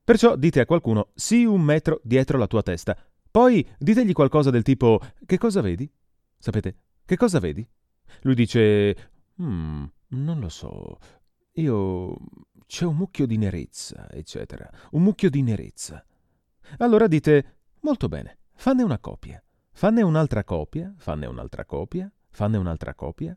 Perciò dite a qualcuno: sii 1 metro dietro la tua testa. Poi ditegli qualcosa del tipo: che cosa vedi? Sapete, che cosa vedi? Lui dice: non lo so. Io... c'è un mucchio di nerezza, eccetera. Un mucchio di nerezza. Allora dite: molto bene, fanne una copia. Fanne un'altra copia, fanne un'altra copia, fanne un'altra copia.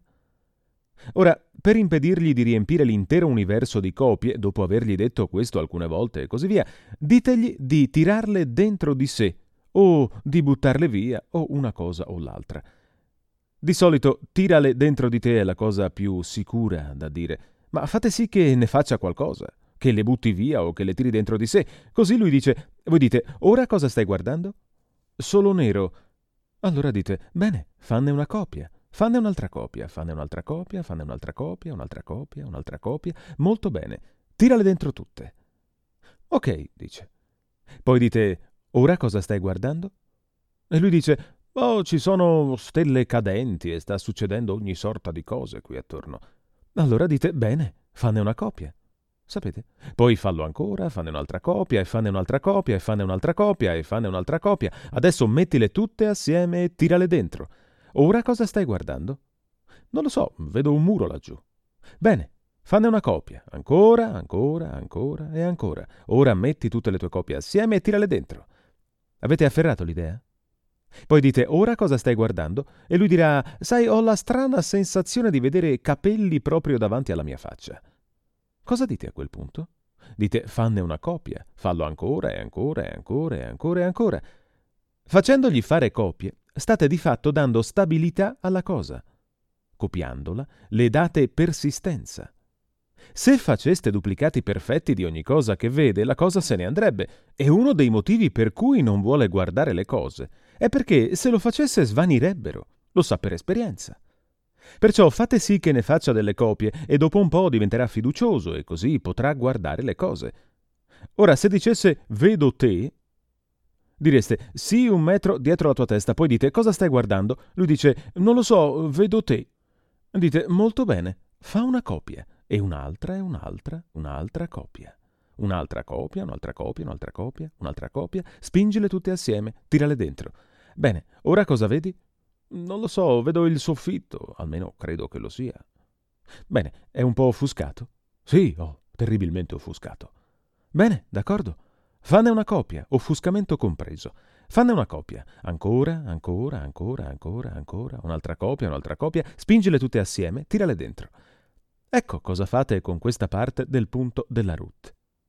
Ora, per impedirgli di riempire l'intero universo di copie, dopo avergli detto questo alcune volte e così via, ditegli di tirarle dentro di sé, o di buttarle via, o una cosa o l'altra. Di solito tirale dentro di te è la cosa più sicura da dire, ma fate sì che ne faccia qualcosa, che le butti via o che le tiri dentro di sé. Così lui dice, voi dite, ora cosa stai guardando? Solo nero. Allora dite, bene, fanne una copia. Fanne un'altra copia, fanne un'altra copia, fanne un'altra copia, un'altra copia, un'altra copia. Molto bene, tirale dentro tutte. Ok, dice. Poi dite, ora cosa stai guardando? E lui dice, oh, ci sono stelle cadenti e sta succedendo ogni sorta di cose qui attorno. Allora dite, bene, fanne una copia. Sapete? Poi fallo ancora, fanne un'altra copia, e fanne un'altra copia, e fanne un'altra copia, e fanne un'altra copia. Adesso mettile tutte assieme e tirale dentro. Ora cosa stai guardando? Non lo so, vedo un muro laggiù. Bene, fanne una copia. Ancora, ancora, ancora e ancora. Ora metti tutte le tue copie assieme e tirale dentro. Avete afferrato l'idea? Poi dite, ora cosa stai guardando? E lui dirà, sai, ho la strana sensazione di vedere capelli proprio davanti alla mia faccia. Cosa dite a quel punto? Dite, fanne una copia, fallo ancora e ancora e ancora e ancora e ancora. Facendogli fare copie, state di fatto dando stabilità alla cosa. Copiandola, le date persistenza. Se faceste duplicati perfetti di ogni cosa che vede, la cosa se ne andrebbe, e uno dei motivi per cui non vuole guardare le cose è perché se lo facesse svanirebbero, lo sa per esperienza. Perciò fate sì che ne faccia delle copie e dopo un po' diventerà fiducioso e così potrà guardare le cose. Ora, se dicesse vedo te, direste sì 1 metro dietro la tua testa, poi dite cosa stai guardando? Lui dice non lo so, vedo te. Dite molto bene, fa una copia e un'altra e un'altra, un'altra copia. Un'altra copia, un'altra copia, un'altra copia, un'altra copia, spingile tutte assieme, tirale dentro. Bene, ora cosa vedi? Non lo so, vedo il soffitto, almeno credo che lo sia. Bene, è un po' offuscato? Sì, terribilmente offuscato. Bene, d'accordo. Fanne una copia, offuscamento compreso. Fanne una copia. Ancora, ancora, ancora, ancora, ancora, un'altra copia, spingile tutte assieme, tirale dentro. Ecco cosa fate con questa parte del punto della route.